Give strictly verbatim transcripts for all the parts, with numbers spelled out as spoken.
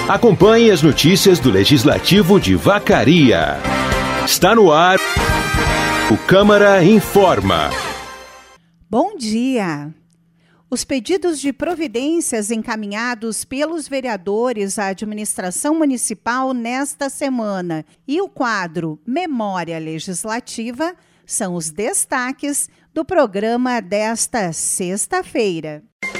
Acompanhe as notícias do Legislativo de Vacaria. Está no ar o Câmara Informa. Bom dia! Os pedidos de providências encaminhados pelos vereadores à administração municipal nesta semana e o quadro Memória Legislativa são os destaques do programa desta sexta-feira.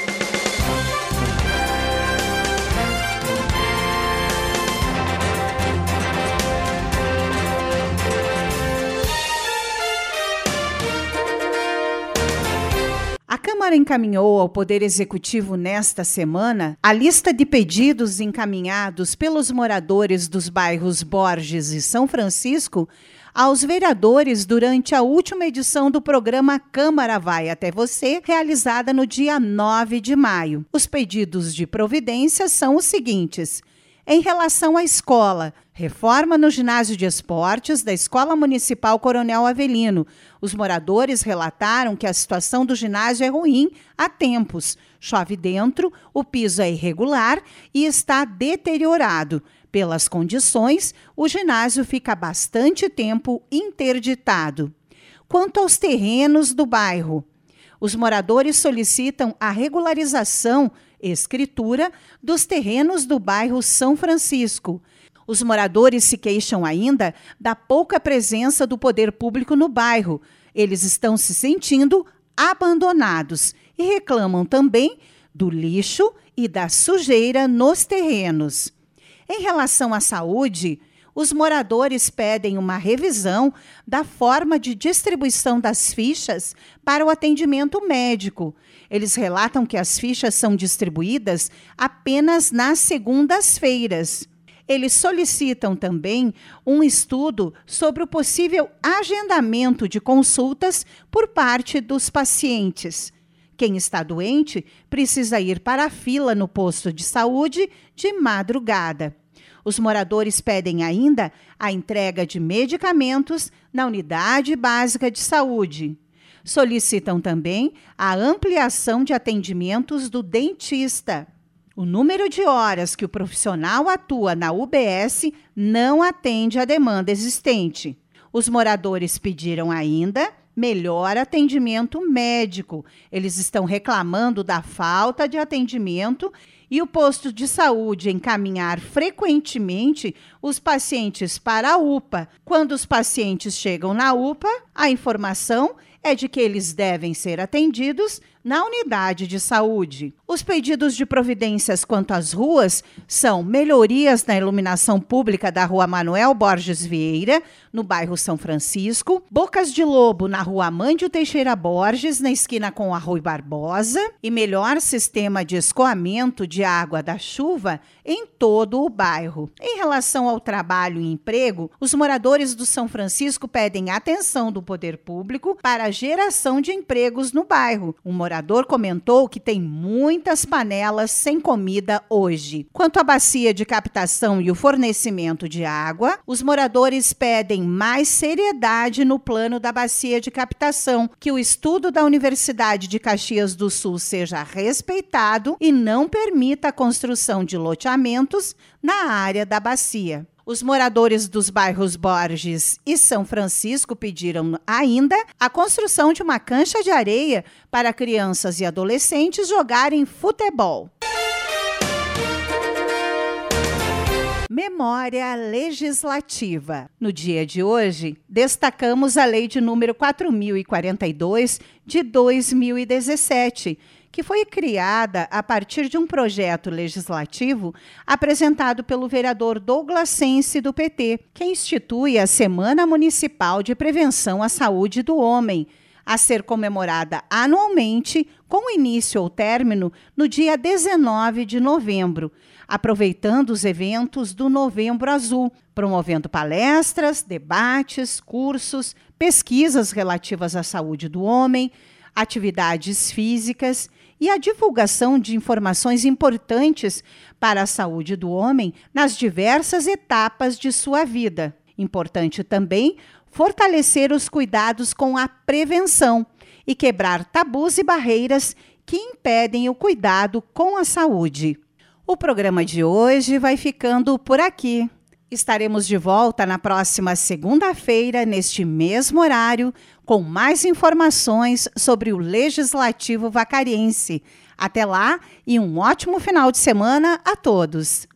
A Câmara encaminhou ao Poder Executivo nesta semana a lista de pedidos encaminhados pelos moradores dos bairros Borges e São Francisco aos vereadores durante a última edição do programa Câmara Vai Até Você, realizada no dia nove de maio. Os pedidos de providência são os seguintes. Em relação à escola, reforma no ginásio de esportes da Escola Municipal Coronel Avelino. Os moradores relataram que a situação do ginásio é ruim há tempos. Chove dentro, o piso é irregular e está deteriorado. Pelas condições, o ginásio fica bastante tempo interditado. Quanto aos terrenos do bairro, os moradores solicitam a regularização escritura dos terrenos do bairro São Francisco. Os moradores se queixam ainda da pouca presença do poder público no bairro. Eles estão se sentindo abandonados e reclamam também do lixo e da sujeira nos terrenos. Em relação à saúde, os moradores pedem uma revisão da forma de distribuição das fichas para o atendimento médico. Eles relatam que as fichas são distribuídas apenas nas segundas-feiras. Eles solicitam também um estudo sobre o possível agendamento de consultas por parte dos pacientes. Quem está doente precisa ir para a fila no posto de saúde de madrugada. Os moradores pedem ainda a entrega de medicamentos na unidade básica de saúde. Solicitam também a ampliação de atendimentos do dentista. O número de horas que o profissional atua na U B S não atende à demanda existente. Os moradores pediram ainda melhor atendimento médico. Eles estão reclamando da falta de atendimento e o posto de saúde encaminhar frequentemente os pacientes para a U P A. Quando os pacientes chegam na U P A, a informação é de que eles devem ser atendidos na unidade de saúde. Os pedidos de providências quanto às ruas são melhorias na iluminação pública da Rua Manuel Borges Vieira, no bairro São Francisco, Bocas de Lobo na Rua Amândio Teixeira Borges, na esquina com a Rui Barbosa, e melhor sistema de escoamento de água da chuva em todo o bairro. Em relação ao trabalho e emprego, os moradores do São Francisco pedem atenção do poder público para a geração de empregos no bairro. Um morador comentou que tem muitas panelas sem comida hoje. Quanto à bacia de captação e o fornecimento de água, os moradores pedem mais seriedade no plano da bacia de captação, que o estudo da Universidade de Caxias do Sul seja respeitado e não permita a construção de loteamentos na área da bacia. Os moradores dos bairros Borges e São Francisco pediram ainda a construção de uma cancha de areia para crianças e adolescentes jogarem futebol. Memória Legislativa. No dia de hoje, destacamos a Lei de número quatro mil e quarenta e dois de dois mil e dezessete, que foi criada a partir de um projeto legislativo apresentado pelo vereador Douglas Sense, do P T, que institui a Semana Municipal de Prevenção à Saúde do Homem, a ser comemorada anualmente, com início ou término no dia dezenove de novembro, aproveitando os eventos do Novembro Azul, promovendo palestras, debates, cursos, pesquisas relativas à saúde do homem, atividades físicas e a divulgação de informações importantes para a saúde do homem nas diversas etapas de sua vida. Importante também fortalecer os cuidados com a prevenção e quebrar tabus e barreiras que impedem o cuidado com a saúde. O programa de hoje vai ficando por aqui. Estaremos de volta na próxima segunda-feira, neste mesmo horário, com mais informações sobre o Legislativo Vacariense. Até lá e um ótimo final de semana a todos!